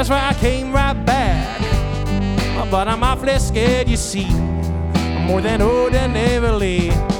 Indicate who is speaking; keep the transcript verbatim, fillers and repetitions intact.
Speaker 1: That's why I came right back. But I'm awfully scared, you see, more than ordinarily.